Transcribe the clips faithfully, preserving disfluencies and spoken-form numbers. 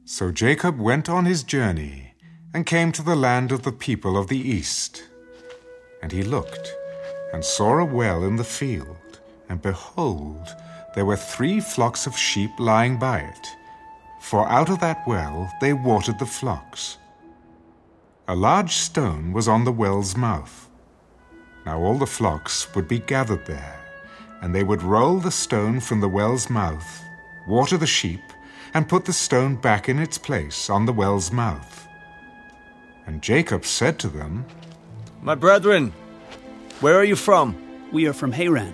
So Jacob went on his journey and came to the land of the people of the east. And he looked and saw a well in the field, and behold, there were three flocks of sheep lying by it, for out of that well they watered the flocks. A large stone was on the well's mouth. Now all the flocks would be gathered there, and they would roll the stone from the well's mouth, water the sheep, and put the stone back in its place on the well's mouth. And Jacob said to them, My brethren, where are you from? We are from Haran.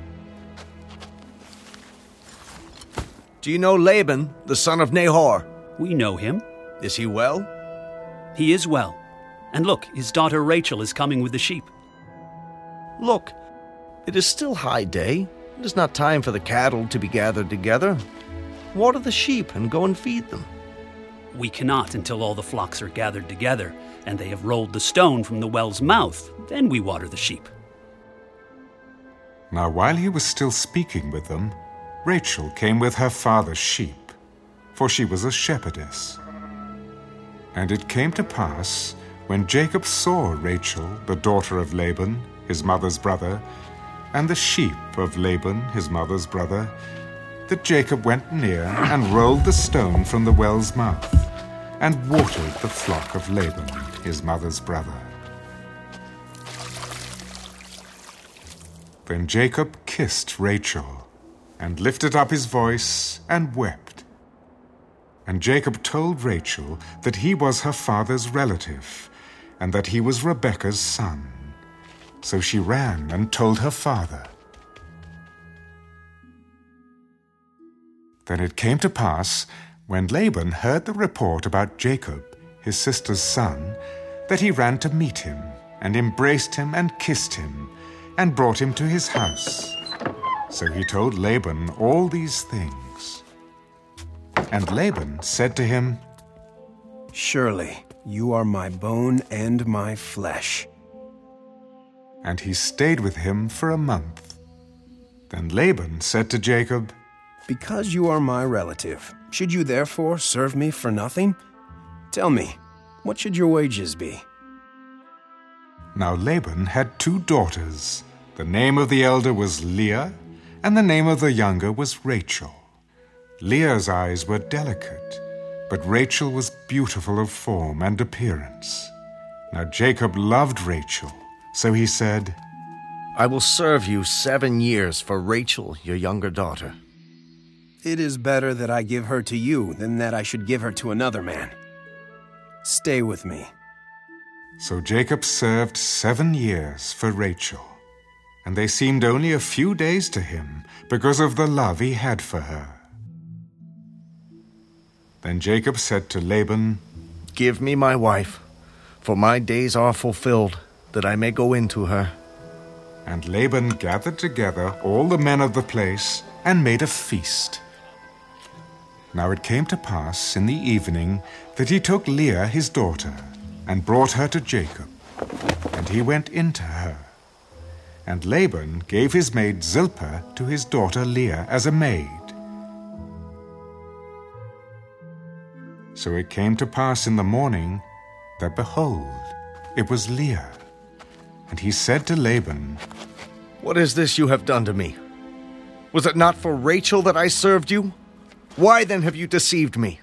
Do you know Laban, the son of Nahor? We know him. Is he well? He is well. And look, his daughter Rachel is coming with the sheep. Look, it is still high day. It is not time for the cattle to be gathered together. Water the sheep and go and feed them. We cannot until all the flocks are gathered together, and they have rolled the stone from the well's mouth. Then we water the sheep. Now while he was still speaking with them, Rachel came with her father's sheep, for she was a shepherdess. And it came to pass, when Jacob saw Rachel, the daughter of Laban, his mother's brother, and the sheep of Laban, his mother's brother, that Jacob went near and rolled the stone from the well's mouth, and watered the flock of Laban, his mother's brother. Then Jacob kissed Rachel, and lifted up his voice, and wept. And Jacob told Rachel that he was her father's relative, and that he was Rebekah's son. So she ran and told her father. Then it came to pass, when Laban heard the report about Jacob, his sister's son, that he ran to meet him, and embraced him and kissed him, and brought him to his house. So he told Laban all these things. And Laban said to him, Surely you are my bone and my flesh. And he stayed with him for a month. Then Laban said to Jacob, Because you are my relative, should you therefore serve me for nothing? Tell me, what should your wages be? Now Laban had two daughters. The name of the elder was Leah, and the name of the younger was Rachel. Leah's eyes were delicate, but Rachel was beautiful of form and appearance. Now Jacob loved Rachel, so he said, I will serve you seven years for Rachel, your younger daughter. It is better that I give her to you than that I should give her to another man. Stay with me. So Jacob served seven years for Rachel, and they seemed only a few days to him because of the love he had for her. Then Jacob said to Laban, Give me my wife, for my days are fulfilled, that I may go into her. And Laban gathered together all the men of the place and made a feast. Now it came to pass in the evening that he took Leah his daughter and brought her to Jacob, and he went into her. And Laban gave his maid Zilpah to his daughter Leah as a maid. So it came to pass in the morning that, behold, it was Leah. And he said to Laban, What is this you have done to me? Was it not for Rachel that I served you? Why then have you deceived me?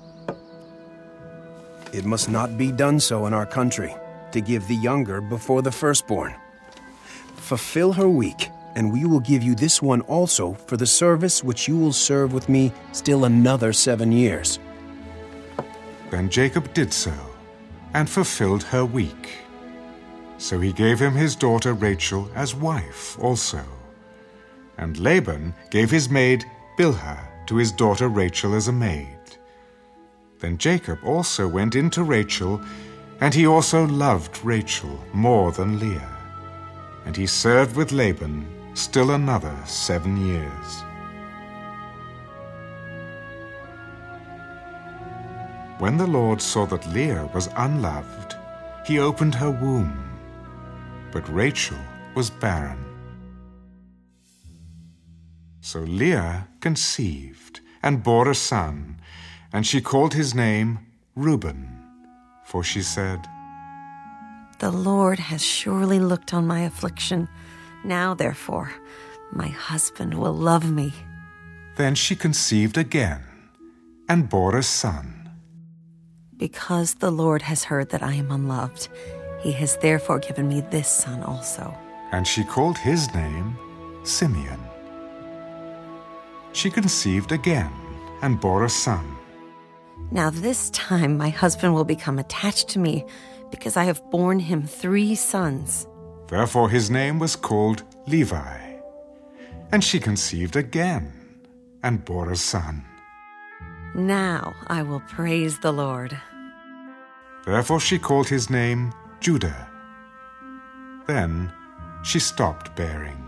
It must not be done so in our country, to give the younger before the firstborn. Fulfill her week, and we will give you this one also for the service which you will serve with me still another seven years. Then Jacob did so, and fulfilled her week. So he gave him his daughter Rachel as wife also. And Laban gave his maid Bilhah to his daughter Rachel as a maid. Then Jacob also went in to Rachel, and he also loved Rachel more than Leah. And he served with Laban still another seven years. When the Lord saw that Leah was unloved, he opened her womb, but Rachel was barren. So Leah conceived and bore a son, and she called his name Reuben, for she said, "The Lord has surely looked on my affliction. Now, therefore, my husband will love me." Then she conceived again and bore a son. Because the Lord has heard that I am unloved, he has therefore given me this son also. And she called his name Simeon. She conceived again and bore a son. Now this time my husband will become attached to me, because I have borne him three sons. Therefore his name was called Levi. And she conceived again and bore a son. Now I will praise the Lord. Therefore she called his name Judah. Then she stopped bearing.